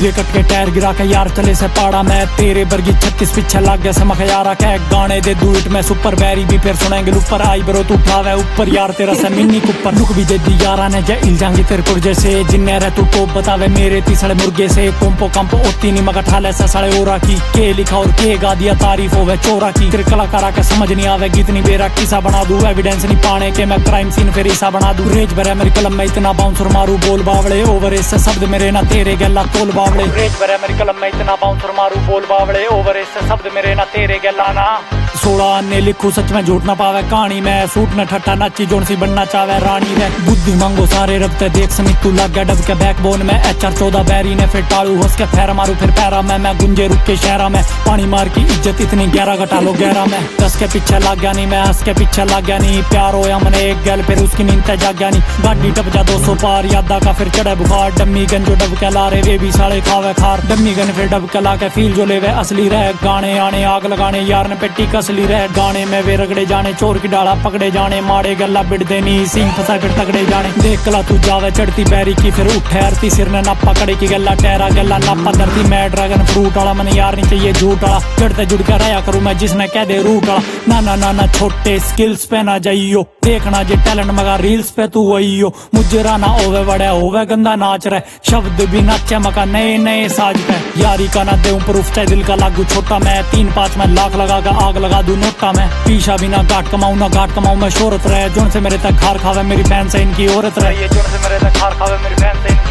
हीरे कट के टायर गिरा के यार चले से पाड़ा मैं तेरे बरगी 36 पीछे लाग गया समख यारा के गाने दे दू इट में सुपर बैरी भी फिर सुनेंगे ऊपर आई ब्रो तू उठावे ऊपर यार तेरा से मिन्नी कुपर लुक भी दे दी यारा ने जे इल जाएंगे तेरे पुरजे से जिन्ने रह तू टोप बतावे मेरे तीसरे मुर्गे से कोम्पो कंपो ओती नहीं मगर ठाले से सड़े ओरा की के लिखा और के गा दिया तारीफ होवे चोरा की तेरे कलाकारा के समझ नहीं आवे गीत नहीं बेरा किसा बना दूं एविडेंस नहीं पाने के मैं क्राइम सीन फिर ईसा बना दूं रेज भरे मेरी कलम में इतना बाउंसर मारू बोल बावड़े ओवर इससे शब्द मेरे ना तेरे गला तोल बावड़े रेज भरे मेरी कलम में इतना बाउंसर मारू बोल बावड़े ओवर इससे शब्द मेरे ना तेरे गला ना 16 अन्य लिखू सच में झूठ ना पावे कहानी में सूट न ठट्टा नाची जोन सी बनना चाहे रानी रे बुद्धि मांगो सारे रबते देख समित तू लग गया डब के बैकबोन में HR 14 बैरी ने फिर टाड़ू हंस के फैर मारू फिर पैरा में मैं गुंजे रुक के शहरा में पानी मार की इज्जत इतनी गहरा घटा लो गहरा में 10 के पीछे लग गया नहीं मैं हंस के पीछे लग गया नहीं प्यार होया मैंने एक गैल फिर उसकी नींद ते जाग गया नहीं गाड़ी टप जा 200 पार यादा का फिर चढ़े बुखार डम्मी गन जो डब के ला रे वे भी साले खावे खार डम्मी गन फिर डब के ला के फील जो ले वे असली रह गाने आने आग लगाने यार ने पेटी कसली रह गाने में वे रगड़े जाने चोर की डाला पकड़े जाने मारे गला बिड़ देनी सिंह फंसा फिर तगड़े जाने देख कला तू जावे चढ़ती बैरी की फिर उठे आरती सिर ने नापा कड़े की गला टहरा गला नापा धरती मैं ड्रैगन फ्रूट वाला मैंने यार नहीं चाहिए झूठ वाला चढ़ते जुड़ कर रहा करूं मैं जिसने कह दे रूट वाला ना ना ना ना छोटे स्किल्स पे ना जाइयो देखना जे टैलेंट मगा रील्स पे तू वही मुझे राना होवे बड़ा होवे गंदा नाच रहे शब्द भी नाचे मका नए नए साज पे यारी का ना दे प्रूफ चाहे दिल का लागू छोटा मैं 3-5 में लाख लगा कर आग लगा दूं नोटा में पीछा भी ना घाट कमाऊं ना घाट कमाऊं मैं शोहरत रहे जोन से मेरे तक खार खावे मेरी बहन से इनकी औरत रहे जोन से मेरे तक खार खावे मेरी बहन से